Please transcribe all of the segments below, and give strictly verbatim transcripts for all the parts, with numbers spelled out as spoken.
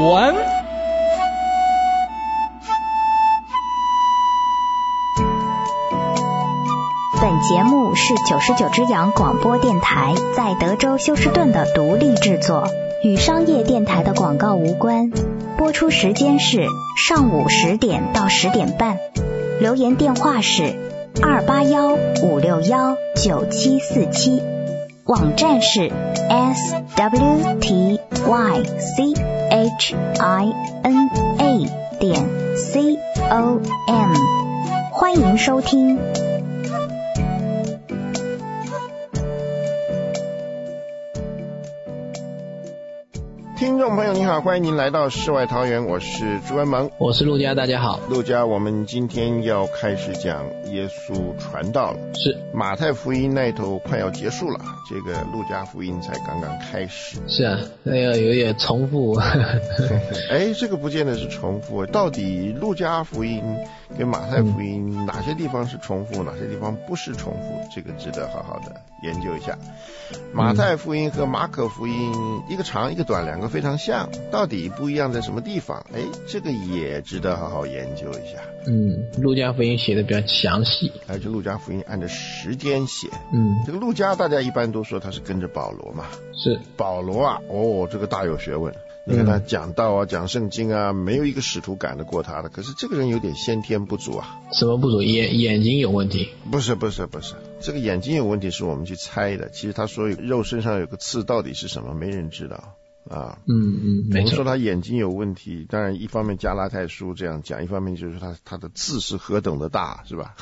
文。 本节目是九十九只羊广播电台在德州休斯顿的独立制作，与商业电台的广告无关。播出时间是上午十点到十点半。留言电话是二八幺五六幺九七四七，网站是 s w t y c h i n a 点 c o m， 欢迎收听。 听众朋友你好，欢迎您来到世外桃源，我是朱文萌， 我是陆家，大家好。 陆家，我们今天要开始讲耶稣传道了。 是， 马太福音那头快要结束了，这个路加福音才刚刚开始。 是啊，那个有点重复。 哎，这个不见得是重复，到底路加福音跟马太福音、嗯、哪些地方是重复，哪些地方不是重复，这个值得好好的研究一下。马太福音和马可福音、嗯、一个长一个短，两个非常像，到底不一样在什么地方？哎，这个也值得好好研究一下。 嗯，路加福音写的比较详细， 而且路加福音按照时间写。 嗯， 这个路加大家一般都说他是跟着保罗嘛。 是， 保罗啊，哦，这个大有学问。你看他讲道啊，讲圣经啊，没有一个使徒赶得过他的。可是这个人有点先天不足啊。 什么不足？眼眼睛有问题？ 不是不是不是，这个眼睛有问题是我们去猜的。其实他说肉身上有个刺，到底是什么，没人知道啊。 嗯嗯，没错。 我们说他眼睛有问题，当然一方面加拉太书这样讲，一方面就是他他的字是何等的大，是吧？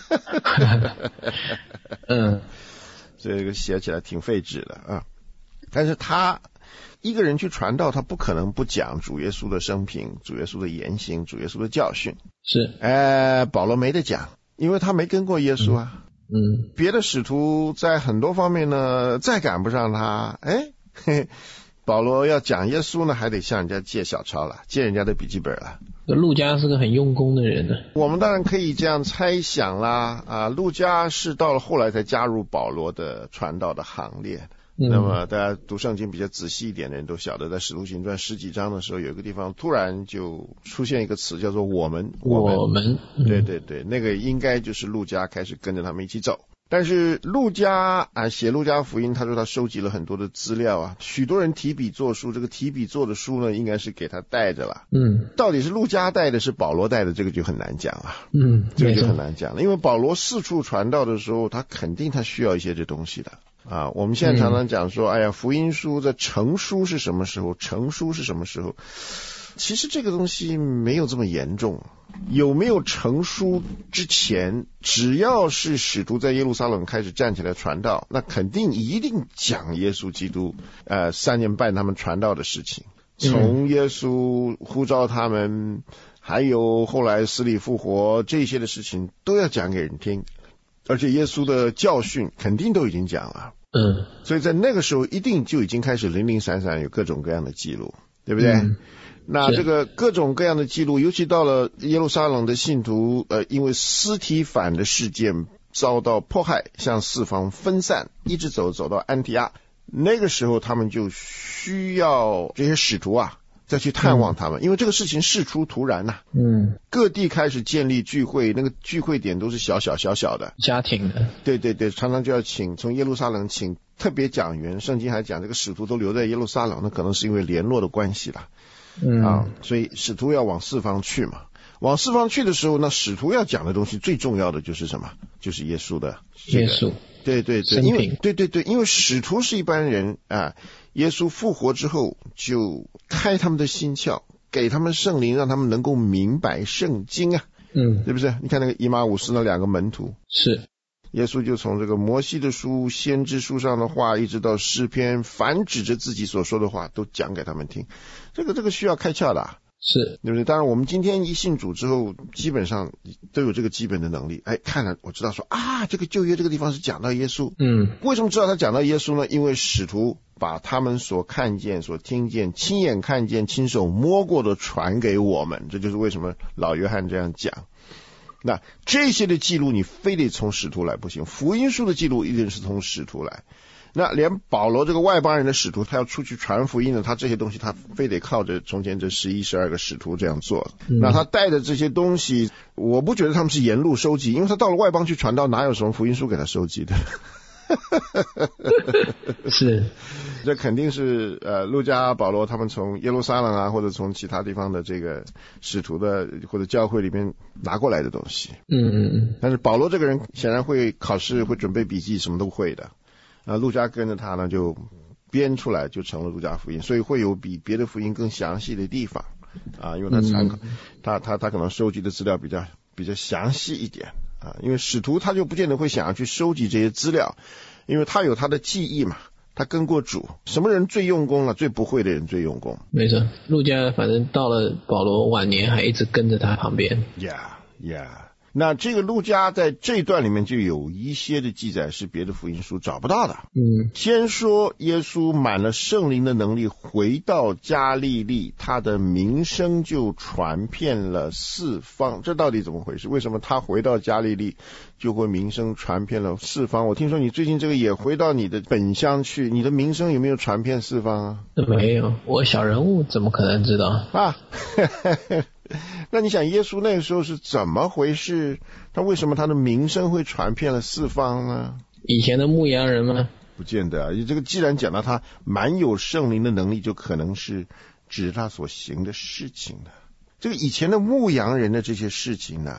嗯， 这个写起来挺费纸的啊。但是他一个人去传道，他不可能不讲主耶稣的生平、主耶稣的言行、主耶稣的教训。 是， 哎，保罗没得讲，因为他没跟过耶稣啊。 嗯， 别的使徒在很多方面呢，再赶不上他。哎，嘿嘿，保罗要讲耶稣呢，还得向人家借小抄了，借人家的笔记本了。 路加是个很用功的人呢。 我们当然可以这样猜想啦，啊，路加是到了后来才加入保罗的传道的行列。 嗯、 那么大家读圣经比较仔细一点的人都晓得，在使徒行传十几章的时候，有一个地方突然就出现一个词叫做我们我们, 我们、嗯、 对对对，那个应该就是路加开始跟着他们一起走。但是路加啊，写路加福音，他说他收集了很多的资料啊，许多人提笔作书，这个提笔做的书呢，应该是给他带着了。 嗯， 到底是路加带的，是保罗带的，这个就很难讲了。 嗯， 这个就很难讲了，因为保罗四处传道的时候，他肯定他需要一些这东西的。啊，我们现在常常讲说，哎呀，福音书的成书是什么时候？成书是什么时候？其实这个东西没有这么严重。有没有成书之前，只要是使徒在耶路撒冷开始站起来传道，那肯定一定讲耶稣基督，呃，三年半他们传道的事情，从耶稣呼召他们，还有后来死里复活这些的事情，都要讲给人听。而且耶稣的教训肯定都已经讲了， 嗯， 所以在那个时候一定就已经开始零零散散有各种各样的记录，对不对？嗯，那这个各种各样的记录，尤其到了耶路撒冷的信徒，呃，因为司提反的事件遭到迫害，向四方分散，一直走走到安提阿，那个时候他们就需要这些使徒啊再去探望他们，嗯、因为这个事情事出突然呐、啊。 嗯， 各地开始建立聚会，那个聚会点都是小小小小的家庭的。 对对对，常常就要请从耶路撒冷请特别讲员，圣经还讲这个使徒都留在耶路撒冷，那可能是因为联络的关系啦。 嗯啊，所以使徒要往四方去嘛。往四方去的时候，那使徒要讲的东西最重要的就是什么？就是耶稣的、这个、 耶稣。 对对对，因为对对对，因为使徒是一般人啊，耶稣复活之后就开他们的心窍，给他们圣灵，让他们能够明白圣经啊， 嗯， 对不对？你看那个以马忤斯那两个门徒， 是耶稣就从这个摩西的书、先知书上的话，一直到诗篇，凡指着自己所说的话，都讲给他们听。这个这个需要开窍的、啊。 是， 对不对？当然我们今天一信主之后，基本上都有这个基本的能力。哎，看了我知道说啊，这个旧约这个地方是讲到耶稣。 嗯， 为什么知道他讲到耶稣呢？因为使徒把他们所看见、所听见、亲眼看见、亲手摸过的传给我们，这就是为什么老约翰这样讲。那这些的记录你非得从使徒来不行，福音书的记录一定是从使徒来。 那连保罗这个外邦人的使徒，他要出去传福音的，他这些东西他非得靠着从前这十一十二个使徒这样做。嗯、那他带的这些东西，我不觉得他们是沿路收集，因为他到了外邦去传道，哪有什么福音书给他收集的？ 是， 这肯定是呃，路加、保罗他们从耶路撒冷啊，或者从其他地方的这个使徒的或者教会里面拿过来的东西。 嗯嗯嗯。 但是保罗这个人显然会考试，会准备笔记，什么都会的。啊，路加跟着他呢，就编出来就成了路加福音，所以会有比别的福音更详细的地方啊，因为他参考，嗯、他他他可能收集的资料比较比较详细一点。啊，因为使徒他就不见得会想要去收集这些资料，因为他有他的记忆嘛，他跟过主，什么人最用功了？最不会的人最用功。 没错，路加反正到了保罗晚年还一直跟着他旁边。 呀呀，那这个路加在这一段里面就有一些的记载是别的福音书找不到的。 嗯， 先说耶稣满了圣灵的能力，回到加利利，他的名声就传遍了四方。这到底怎么回事？为什么他回到加利利就会名声传遍了四方？我听说你最近这个也回到你的本乡去，你的名声有没有传遍四方啊？ 没有，我小人物怎么可能知道啊？那你想耶稣那个时候是怎么回事？他为什么他的名声会传遍了四方呢？ 以前的牧羊人吗？ 不见得啊。这个既然讲到他满有圣灵的能力，就可能是指他所行的事情的。这个以前的牧羊人的这些事情呢，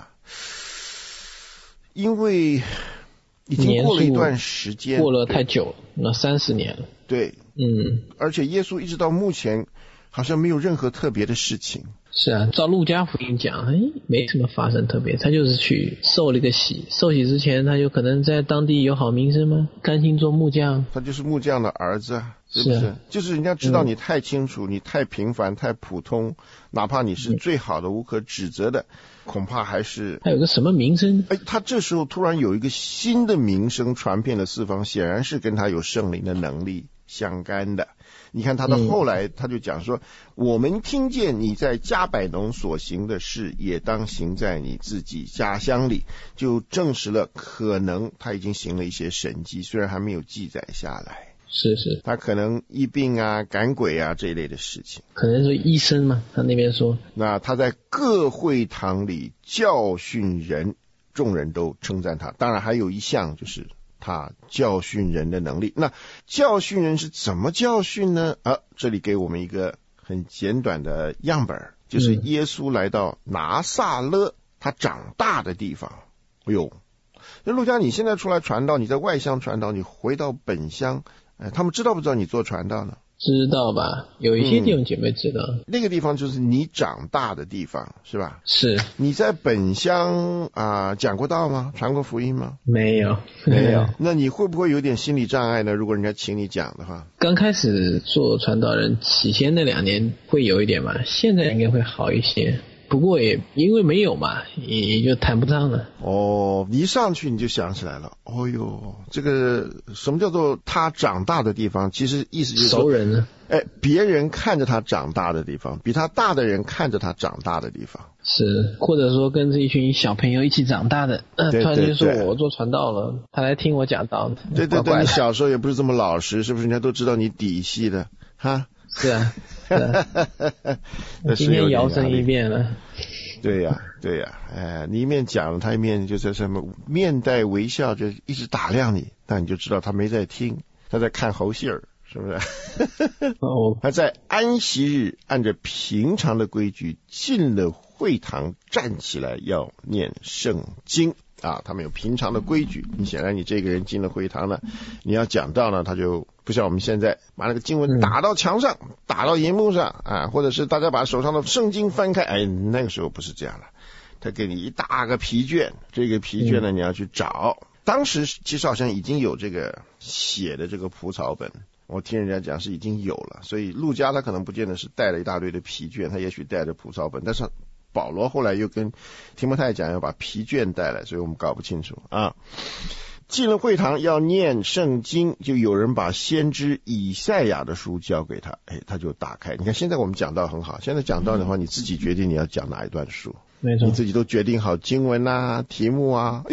因为已经过了一段时间， 过了太久了，那三十年了。 对， 嗯， 而且耶稣一直到目前好像没有任何特别的事情。 是啊，照路加福音讲，哎，没什么发生特别，他就是去受了一个洗，受洗之前他就可能在当地有好名声吗？甘心做木匠， 他就是木匠的儿子啊，是不是？是啊、就是人家知道你太清楚，嗯、你太平凡，太普通，哪怕你是最好的、无可指责的，恐怕还是他有个什么名声？ 哎，他这时候突然有一个新的名声传遍了四方，显然是跟他有圣灵的能力相干的。你看他的后来他就讲说、嗯、我们听见你在加百农所行的事也当行在你自己家乡里，就证实了可能他已经行了一些神迹，虽然还没有记载下来。 是是， 他可能医病啊赶鬼啊这一类的事情， 可能是医生嘛，他那边说。 那他在各会堂里教训人，众人都称赞他。当然还有一项就是他教训人的能力。那教训人是怎么教训呢？啊，这里给我们一个很简短的样本，就是耶稣来到拿撒勒，他长大的地方。哎呦，那路加，你现在出来传道，你在外乡传道，你回到本乡，哎，他们知道不知道你做传道呢？ 知道吧，有一些弟兄姐妹知道、嗯、 那个地方就是你长大的地方，是吧？ 是。 你在本乡啊、呃、讲过道吗？传过福音吗？ 没有没有。那你会不会有点心理障碍呢？如果人家请你讲的话。 刚开始做传道人起先那两年会有一点嘛，现在应该会好一些，不过也因为没有嘛，也也就谈不上了。 哦，一上去你就想起来了。哦哟，这个什么叫做他长大的地方？其实意思就是说熟人呢。 哎，别人看着他长大的地方，比他大的人看着他长大的地方。 是，或者说跟着一群小朋友一起长大的，呃、突然间说我做传道了，他来听我讲道。 对对对， 乖乖， 你小时候也不是这么老实，是不是？人家都知道你底细的，哈。 是啊，是啊。我今天摇身一变了。 对呀、啊，对呀、啊，哎，你一面讲，他一面就在上面面带微笑，就一直打量你，那你就知道他没在听，他在看猴戏儿，是不是？ 哦， 他在安息日按着平常的规矩进了会堂，站起来要念圣经啊。他们有平常的规矩，你显然你这个人进了会堂呢，你要讲道呢，他就不像我们现在把那个经文打到墙上、嗯、打到荧幕上啊，或者是大家把手上的圣经翻开，哎，那个时候不是这样了，他给你一大个皮卷，这个皮卷呢、嗯、你要去找。当时其实好像已经有这个写的这个蒲草本，我听人家讲是已经有了，所以路加他可能不见得是带了一大堆的皮卷，他也许带着蒲草本，但是保罗后来又跟提摩太讲要把皮卷带来，所以我们搞不清楚啊。进了会堂要念圣经，就有人把先知以赛亚的书交给他，哎，他就打开。你看现在我们讲道很好，现在讲道的话，你自己决定你要讲哪一段书， 没错， 你自己都决定好经文啊、题目啊。哎呦，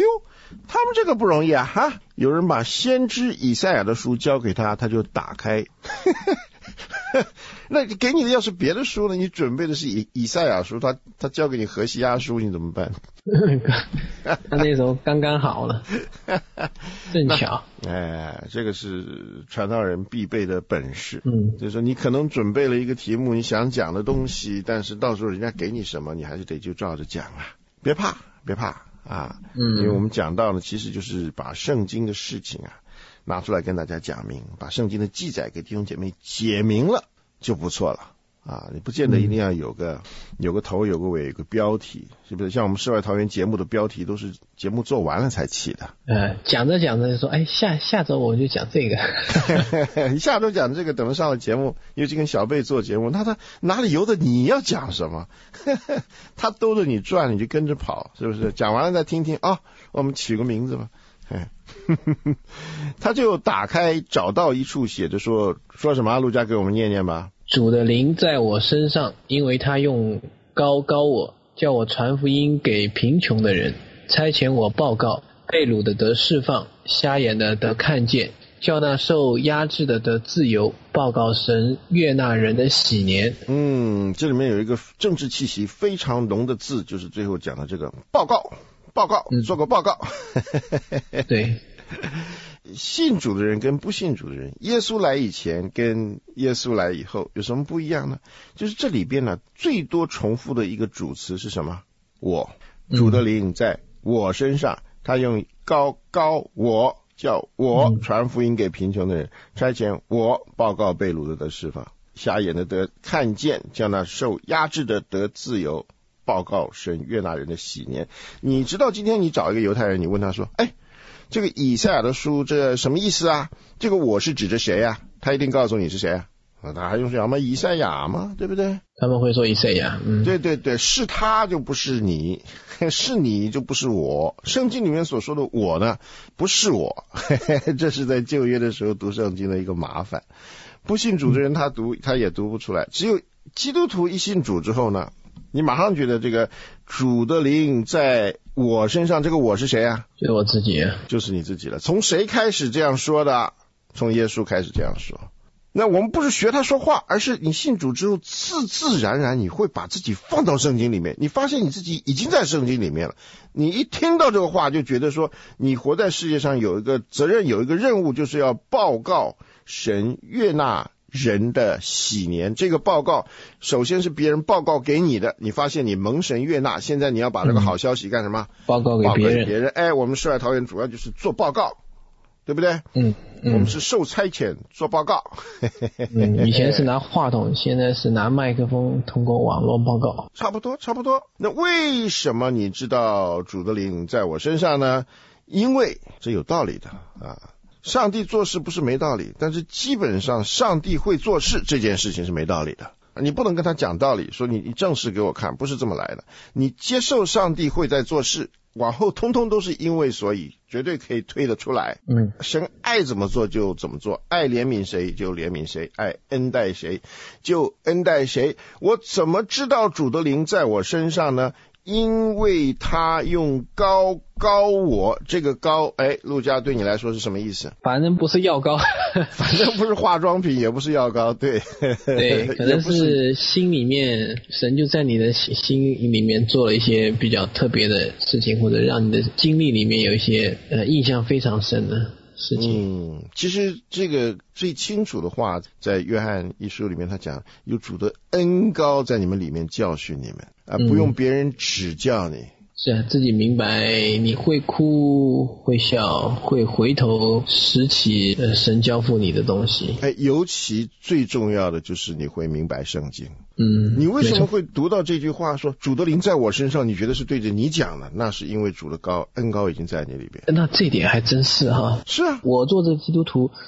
他们这个不容易啊哈！有人把先知以赛亚的书交给他，他就打开。那给你的要是别的书呢？你准备的是以以赛亚书，他他交给你何西阿书，你怎么办？ 他那时候刚刚好了，正巧。 哎，这个是传道人必备的本事。 嗯， 就是说你可能准备了一个题目，你想讲的东西，但是到时候人家给你什么，你还是得就照着讲啊，别怕，别怕啊。嗯，因为我们讲到呢，其实就是把圣经的事情啊拿出来跟大家讲明，把圣经的记载给弟兄姐妹解明了就不错了啊！你不见得一定要有个、嗯、有个头有个尾有个标题，是不是？像我们世外桃源节目的标题都是节目做完了才起的。 呃，讲着讲着就说，哎，下下周我就讲这个。 你下周讲这个，等着上了节目，尤其跟小贝做节目，那他哪里由得你要讲什么？他兜着你转，你就跟着跑，是不是？讲完了再听听啊、哦，我们取个名字吧。他就打开找到一处写着说说什么？陆家给我们念念吧。 主的灵在我身上，因为他用膏膏我，叫我传福音给贫穷的人，差遣我报告被掳的得释放，瞎眼的得看见，叫那受压制的得自由，报告神悦纳人的喜年。 嗯，这里面有一个政治气息非常浓的字，就是最后讲的这个报告。报告，做个报告。 嗯、对， 信主的人跟不信主的人，耶稣来以前跟耶稣来以后有什么不一样呢？就是这里边呢最多重复的一个主词是什么？我，主的灵在我身上，他用膏膏我，叫我传福音给贫穷的人，差遣我报告被掳的得释放，瞎眼的得看见，叫那受压制的得自由，报告神悦纳人的喜年。你知道今天你找一个犹太人，你问他说，哎，这个以赛亚的书这什么意思啊？这个我是指着谁啊？他一定告诉你是谁啊？他还用什么以赛亚吗？对不对？ 他们会说以赛亚。嗯， 对对对，是他就不是你，是你就不是我。圣经里面所说的我呢，不是我。这是在旧约的时候读圣经的一个麻烦。不信主的人他读他也读不出来，只有基督徒一信主之后呢，你马上觉得这个主的灵在我身上，这个我是谁啊？ 就是我自己， 就是你自己了。从谁开始这样说的？从耶稣开始这样说。那我们不是学他说话，而是你信主之后，自自然然你会把自己放到圣经里面，你发现你自己已经在圣经里面了。你一听到这个话，就觉得说，你活在世界上有一个责任，有一个任务，就是要报告神悦纳人的喜年。这个报告首先是别人报告给你的，你发现你蒙神悦纳，现在你要把这个好消息干什么？ 嗯、报告给别人。 别人，哎，我们世外桃源主要就是做报告，对不对？ 嗯，嗯我们是受差遣做报告。 嗯，以前是拿话筒，现在是拿麦克风，通过网络报告。 差不多，差不多。那为什么你知道主的灵在我身上呢？因为这有道理的啊。上帝做事不是没道理，但是基本上上帝会做事这件事情是没道理的。你不能跟他讲道理，说你你证实给我看，不是这么来的。你接受上帝会在做事，往后通通都是因为所以，绝对可以推得出来。 嗯， 神爱怎么做就怎么做，爱怜悯谁就怜悯谁，爱恩待谁就恩待谁。我怎么知道主的灵在我身上呢？因为他用膏膏我，这个膏，哎，陆家对你来说是什么意思？ 反正不是药膏， 反正不是化妆品，也不是药膏，对， 对，可能是心里面神就在你的心里面做了一些比较特别的事情，或者让你的经历里面有一些呃印象非常深的事情。 嗯，其实这个最清楚的话，在约翰一书里面他讲，有主的恩膏在你们里面教训你们啊，不用别人指教你。嗯， 是啊，自己明白，你会哭会笑会回头拾起呃神交付你的东西。 哎，尤其最重要的就是你会明白圣经。 嗯， 你为什么会读到这句话说主的灵在我身上，你觉得是对着你讲的？那是因为主的膏恩膏已经在你里边。 那这点还真是哈。 是啊， 我做这个基督徒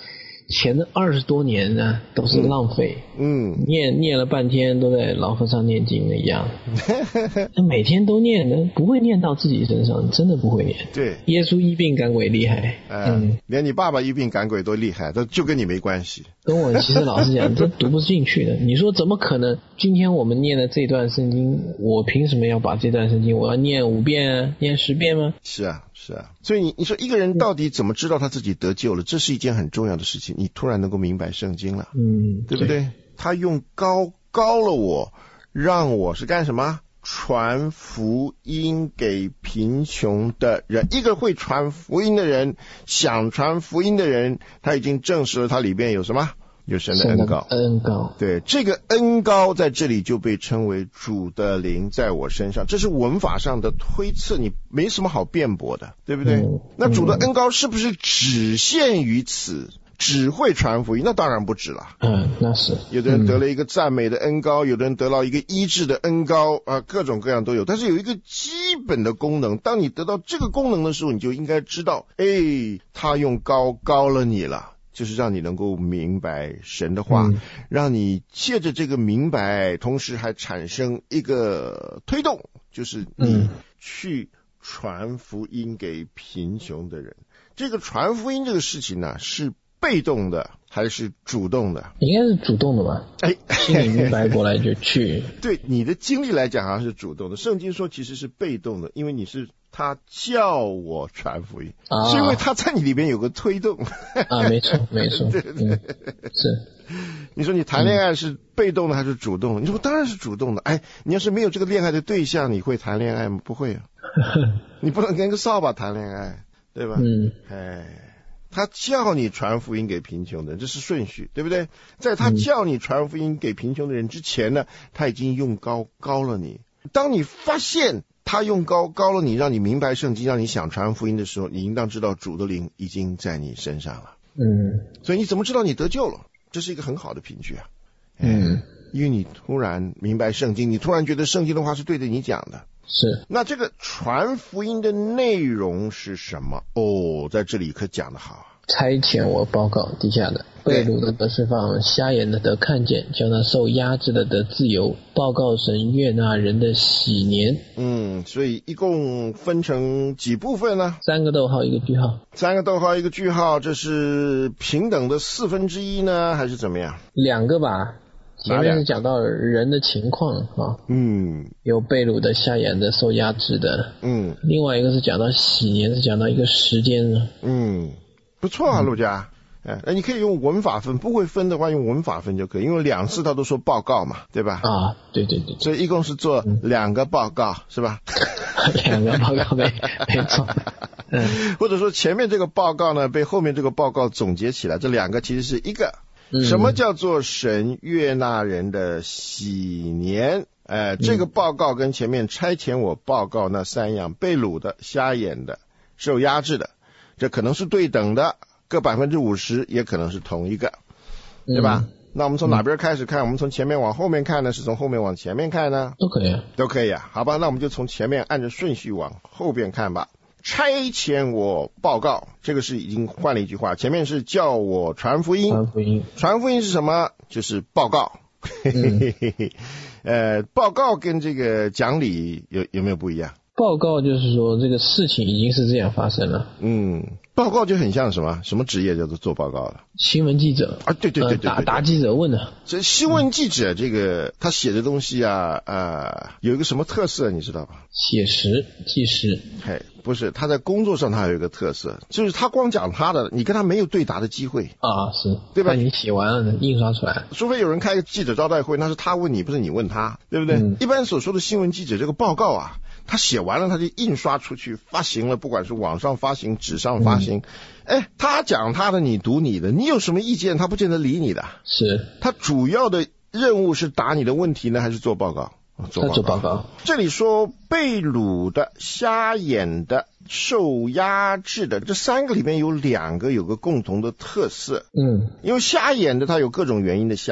前的二十多年呢都是浪费， 嗯， 念念了半天都在老和尚念经一样，每天都念的，不会念到自己身上，真的不会念。 对， 耶稣医病赶鬼厉害， 呃、嗯，连你爸爸医病赶鬼都厉害，都就跟你没关系。 跟我其实老实讲，这读不进去的。你说怎么可能？今天我们念的这段圣经，我凭什么要把这段圣经我要念五遍啊，念十遍吗？ 是啊，是啊。所以你你说一个人到底怎么知道他自己得救了？这是一件很重要的事情。你突然能够明白圣经了， 嗯， 对不对？对，他用高高了我，让我是干什么？传福音给贫穷的人。一个会传福音的人，想传福音的人，他已经证实了他里边有什么？有神的恩膏。 恩膏， 对，这个恩膏在这里就被称为主的灵在我身上，这是文法上的推测，你没什么好辩驳的，对不对？嗯、那主的恩膏是不是只限于此？只会传福音？那当然不止了。 嗯，那是。 有的人得了一个赞美的恩膏，有的人得到一个医治的恩膏啊，各种各样都有。但是有一个基本的功能，当你得到这个功能的时候，你就应该知道，哎，他用膏膏了你了。就是让你能够明白神的话，嗯、让你借着这个明白，同时还产生一个推动，就是你去传福音给贫穷的人。嗯、这个传福音这个事情呢，是被动的还是主动的？ 应该是主动的吧。哎，心里明白过来就去。 对你的经历来讲好像是主动的，圣经说其实是被动的，因为你是他叫我传福音，啊、是因为他在你里边有个推动。 啊，没错没错。对对对、嗯，是。 你说你谈恋爱是被动的还是主动的？你说当然是主动的。哎，你要是没有这个恋爱的对象，你会谈恋爱吗？不会啊。你不能跟个扫把谈恋爱，对吧？嗯。哎。他叫你传福音给贫穷的人，这是顺序，对不对？在他叫你传福音给贫穷的人之前呢，他已经用膏膏了你。当你发现他用膏膏了你，让你明白圣经，让你想传福音的时候，你应当知道主的灵已经在你身上了。嗯，所以你怎么知道你得救了？这是一个很好的凭据啊。嗯，因为你突然明白圣经，你突然觉得圣经的话是对着你讲的。 是。 那这个传福音的内容是什么？哦，在这里可讲得好。 差遣我报告底下的，被掳的得释放，瞎眼的得看见，叫那受压制的得自由，报告神悦纳人的喜年。 嗯，所以一共分成几部分呢？ 三个逗号一个句号。 三个逗号一个句号，这是平等的四分之一呢，还是怎么样？ 两个吧。前面是讲到人的情况啊，嗯，有被掳的、瞎眼的、受压制的，嗯，另外一个是讲到喜年，是讲到一个时间， 嗯，不错啊，陆家，哎、嗯，你可以用文法分，不会分的话用文法分就可以，因为两次他都说报告嘛，对吧？ 啊，对对 对, 对， 所以一共是做两个报告，嗯、是吧？ 两个报告没没错， 嗯，或者说前面这个报告呢被后面这个报告总结起来，这两个其实是一个。什么叫做神悦纳人的喜年？呃，这个报告跟前面差遣我报告那三样，被掳的、瞎眼的、受压制的，这可能是对等的，各百分之五十，也可能是同一个，对吧？嗯、那我们从哪边开始看？我们从前面往后面看呢？是从后面往前面看呢？ 都可以， 都可以啊。好吧，那我们就从前面按照顺序往后边看吧。差遣我报告，这个是已经换了一句话，前面是叫我传福音。 传福音， 传福音是什么？就是报告。嗯、呃，报告跟这个讲理有有没有不一样？ 报告就是说这个事情已经是这样发生了。 嗯，报告就很像什么？什么职业叫做做报告的？ 新闻记者啊，对对对 对, 对, 对、 呃、答答记者问的。 这新闻记者这个他写的东西啊，呃，有一个什么特色你知道吧？ 写实纪实。 嘿，不是，他在工作上他有一个特色，就是他光讲他的，你跟他没有对答的机会啊，是， 对吧？ 你写完了印刷出来， 除非有人开个记者招待会，那是他问你，不是你问他，对不对？嗯、一般所说的新闻记者这个报告啊，他写完了他就印刷出去发行了，不管是网上发行、纸上发行，哎、嗯，他讲他的，你读你的，你有什么意见他不见得理你的。 是， 他主要的任务是答你的问题呢，还是做报告？ 做报告。做报告。 这里说被掳的、瞎眼的、受压制的，这三个里面有两个有个共同的特色。嗯，因为瞎眼的他有各种原因的瞎，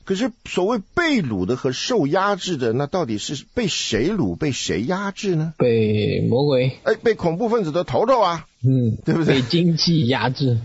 可是所谓被掳的和受压制的，那到底是被谁掳，被谁压制呢？ 被魔鬼， 哎，被恐怖分子的头头啊， 嗯， 对不对？ 被经济压制。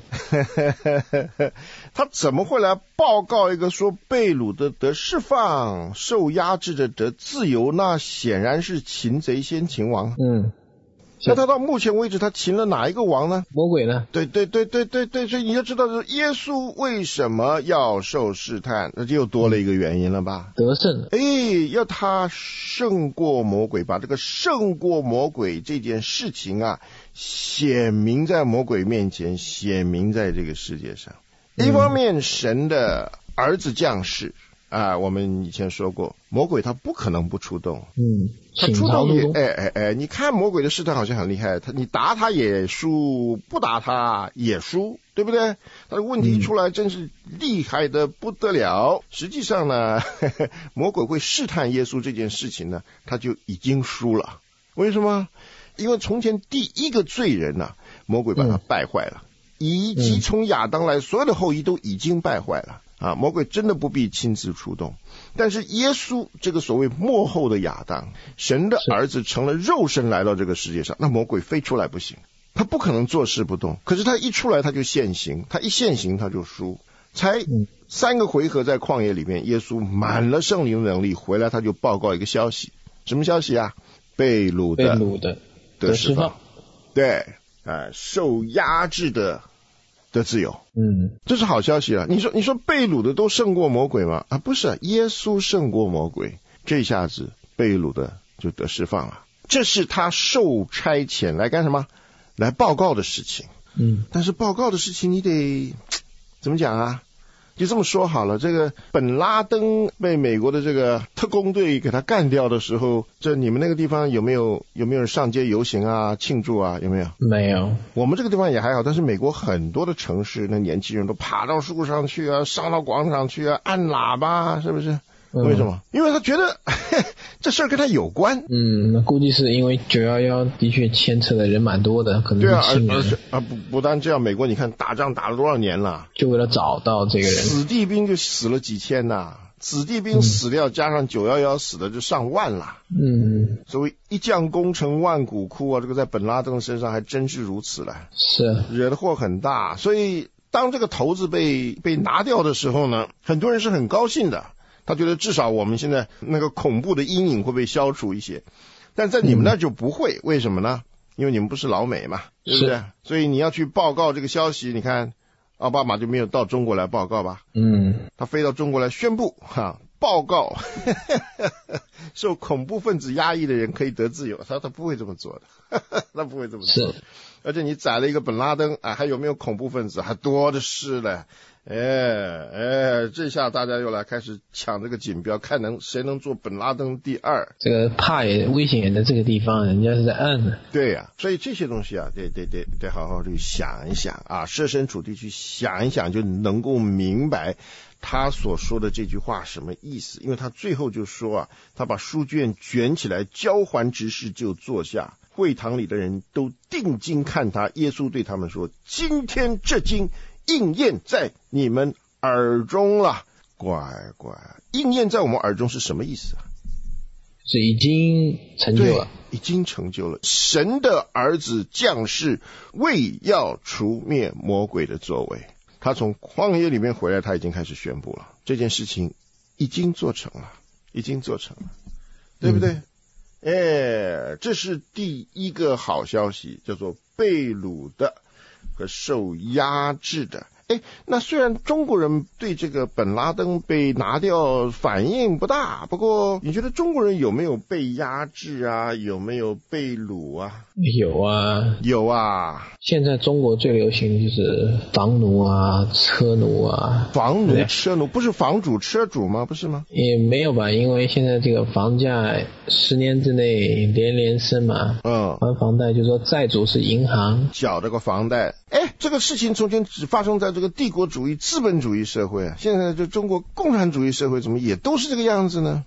他怎么会来报告一个说被掳的得释放，受压制的得自由？那显然是擒贼先擒王。 嗯， 那他到目前为止他擒了哪一个王呢？ 魔鬼呢？ 对对对对对对，所以你要知道是耶稣为什么要受试探，那就又多了一个原因了吧？ 得胜了。 哎，要他胜过魔鬼，把这个胜过魔鬼这件事情啊显明在魔鬼面前，显明在这个世界上。一方面神的儿子降世啊，我们以前说过，魔鬼他不可能不出动。 嗯， 他出动也，哎哎哎，你看魔鬼的试探好像很厉害，他你打他也输，不打他也输，对不对？他的问题一出来，真是厉害的不得了。实际上呢，呵呵魔鬼会试探耶稣这件事情呢，他就已经输了。为什么？因为从前第一个罪人呢、啊，魔鬼把他败坏了，嗯、以及从亚当来所有的后裔都已经败坏了。啊，魔鬼真的不必亲自出动，但是耶稣这个所谓末后的亚当，神的儿子成了肉身来到这个世界上，那魔鬼非出来不行，他不可能坐视不动。可是他一出来他就现形，他一现形他就输。才三个回合在旷野里面，耶稣满了圣灵的能力回来，他就报告一个消息，什么消息啊？被掳的被掳的得释放，对，啊，受压制的的自由， 嗯， 这是好消息了。你说，你说被掳的都胜过魔鬼吗？啊，不是，耶稣胜过魔鬼，这下子被掳的就得释放了。这是他受差遣来干什么？来报告的事情。 嗯， 但是报告的事情你得怎么讲啊？就这么说好了，这个本拉登被美国的这个特工队给他干掉的时候，这你们那个地方有没有有没有人上街游行啊、庆祝啊？有没有？ 没有。 我们这个地方也还好，但是美国很多的城市，那年轻人都爬到树上去啊，上到广场去啊，按喇叭，是不是？嗯、为什么？因为他觉得这事儿跟他有关。 嗯，那估计是因为九一一的确牵扯的人蛮多的，可能对啊，而而且啊不不单这样，美国你看打仗打了多少年了， 就为了找到这个人， 子弟兵就死了几千呐，子弟兵死掉、嗯、加上九一一死的就上万了。嗯，所谓一将功成万骨枯啊，这个在本拉登身上还真是如此了， 是惹的祸很大。所以当这个头子被被拿掉的时候呢，很多人是很高兴的。他觉得至少我们现在那个恐怖的阴影会被消除一些，但在你们那就不会、嗯、为什么呢？因为你们不是老美嘛，对不对？所以你要去报告这个消息，你看奥巴马就没有到中国来报告吧？嗯，他飞到中国来宣布哈，报告受恐怖分子压抑的人可以得自由，他他不会这么做的，他不会这么做的。而且你宰了一个本拉登啊，还有没有恐怖分子？还多的是了。哎哎，这下大家又来开始抢这个锦标，看能谁能做本拉登第二。 这个怕也危险也在这个地方，人家是在按的。 对呀、啊，所以这些东西啊，得得得得好好去想一想啊，设身处地去想一想，就能够明白他所说的这句话什么意思。因为他最后就说啊，他把书卷卷起来，交还执事就坐下。会堂里的人都定睛看他，耶稣对他们说：“今天这经应验在你们耳中了。”乖乖，应验在我们耳中是什么意思啊？ 是已经成就了， 已经成就了。神的儿子降世，为要除灭魔鬼的作为。他从旷野里面回来，他已经开始宣布了，这件事情已经做成了，已经做成了，对不对？嗯哎，这是第一个好消息，叫做被掳的和受压制的。哎，那虽然中国人对这个本拉登被拿掉反应不大，不过你觉得中国人有没有被压制啊？有没有被掳啊？ 有啊， 有啊。 现在中国最流行的就是房奴啊、车奴啊。 房奴、车奴不是房主、车主吗？不是吗？ 也没有吧，因为现在这个房价十年之内连连升嘛。嗯，还房贷就说债主是银行缴这个房贷。哎，这个事情从前只发生在这个帝国主义、资本主义社会啊，现在就中国共产主义社会怎么也都是这个样子呢？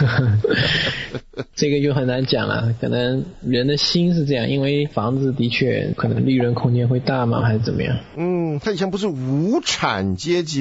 这个就很难讲了，可能人的心是这样，因为房子的确可能利润空间会大吗，还是怎么样？ 嗯，他以前不是无产阶级吗？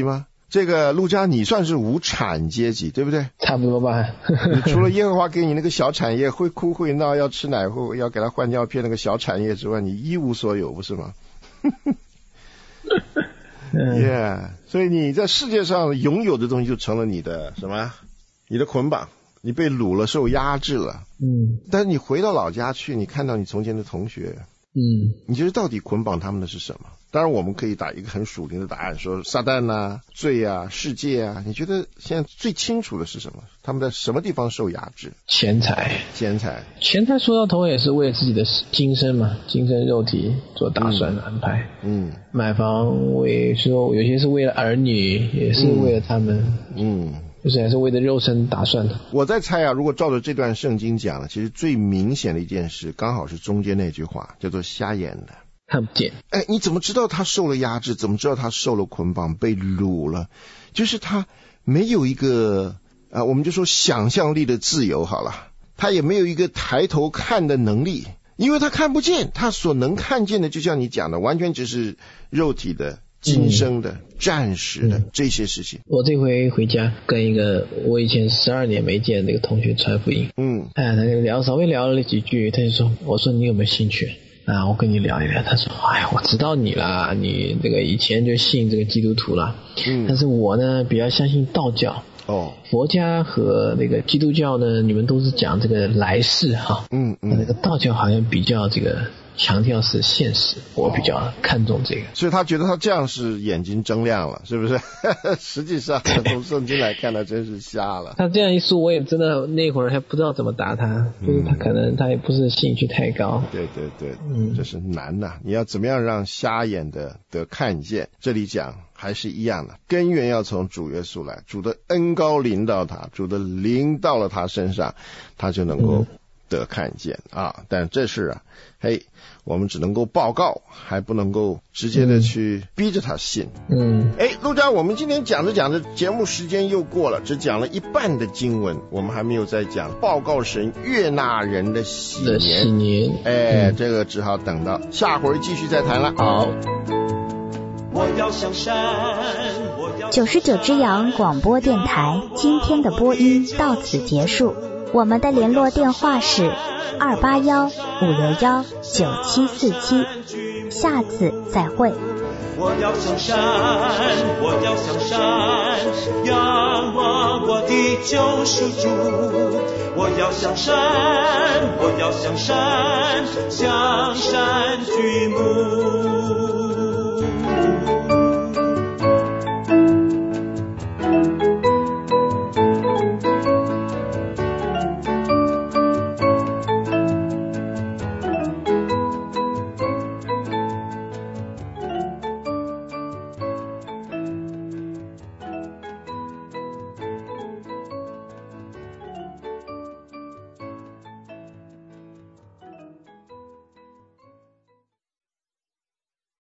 这个陆家你算是无产阶级，对不对？ 差不多吧。 你除了耶和华给你那个小产业，会哭会闹，要吃奶后要给他换尿片那个小产业之外，你一无所有，不是吗？yeah， 所以你在世界上拥有的东西就成了你的什么？你的捆绑，你被掳了，受压制了。 嗯。 但是你回到老家去，你看到你从前的同学， 嗯， 你觉得到底捆绑他们的是什么？当然我们可以打一个很属灵的答案，说撒旦啊、罪啊、世界啊。你觉得现在最清楚的是什么？他们在什么地方受压制？ 钱财。 钱财。 钱财说到头也是为了自己的今生嘛，今生肉体做打算的安排。嗯。买房为说有些是为了儿女，也是为了他们。嗯。就是还是为了肉身打算的。 我在猜啊，如果照着这段圣经讲，其实最明显的一件事，刚好是中间那句话，叫做瞎眼的。 看不见。 哎，你怎么知道他受了压制？怎么知道他受了捆绑，被掳了？就是他没有一个啊，我们就说想象力的自由好了，他也没有一个抬头看的能力，因为他看不见，他所能看见的，就像你讲的，完全只是肉体的、今生的、嗯、暂时的、嗯、这些事情。 我这回回家跟一个我以前十二年没见的那个同学传福音，嗯，哎，他就聊，稍微聊了几句，他就说，我说你有没有兴趣？啊，我跟你聊一聊。他说，哎呀，我知道你啦，你这个以前就信这个基督徒啦，嗯，但是我呢比较相信道教。哦，佛家和那个基督教呢，你们都是讲这个来世哈，嗯嗯，那个道教好像比较这个强调是现实，我比较看重这个。 所以他觉得他这样是眼睛睁亮了，是不是？实际上从圣经来看，他真是瞎了。 他这样一说，我也真的那会儿还不知道怎么答他，就是他可能他也不是兴趣太高。 对对对，嗯，这是难的。你要怎么样让瞎眼的得看见？这里讲还是一样的，根源要从主耶稣来，主的恩膏临到他，主的灵到了他身上，他就能够得看见、嗯、啊。但这是啊，嘿，我们只能够报告，还不能够直接的去逼着他信。嗯，哎，陆家，我们今天讲着讲着，节目时间又过了，只讲了一半的经文，我们还没有再讲报告神悦纳人的喜年。 喜年， 哎、嗯，这个只好等到下回继续再谈了。 好。 我要向山， 九十九只羊广播电台今天的播音到此结束，我们的联络电话是二八幺五六幺九七四七，下次再会。 我要向山，我要向山，仰望我的救赎主。我要向山，我要向山，向山举目。